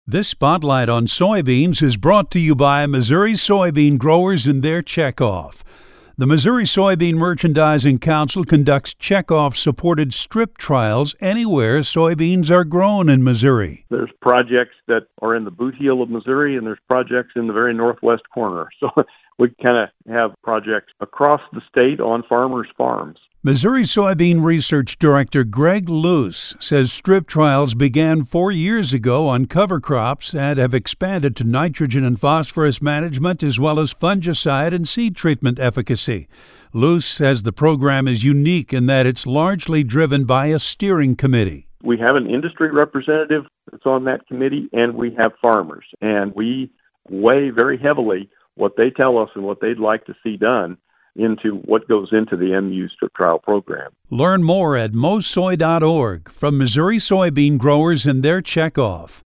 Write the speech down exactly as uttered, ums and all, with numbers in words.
This spotlight on soybeans is brought to you by Missouri soybean growers and their checkoff. The Missouri Soybean Merchandising Council conducts checkoff-supported strip trials anywhere soybeans are grown in Missouri. There's projects that are in the boot heel of Missouri, and there's projects in the very northwest corner. So we kind of have projects across the state on farmers' farms. Missouri Soybean Research Director Greg Luce says strip trials began four years ago on cover crops and have expanded to nitrogen and phosphorus management as well as fungicide and seed treatment efficacy. Luce says the program is unique in that it's largely driven by a steering committee. We have an industry representative that's on that committee, and we have farmers, and we weigh very heavily what they tell us and what they'd like to see done into what goes into the M U strip trial program. Learn more at mosoy dot org from Missouri soybean growers and their checkoff.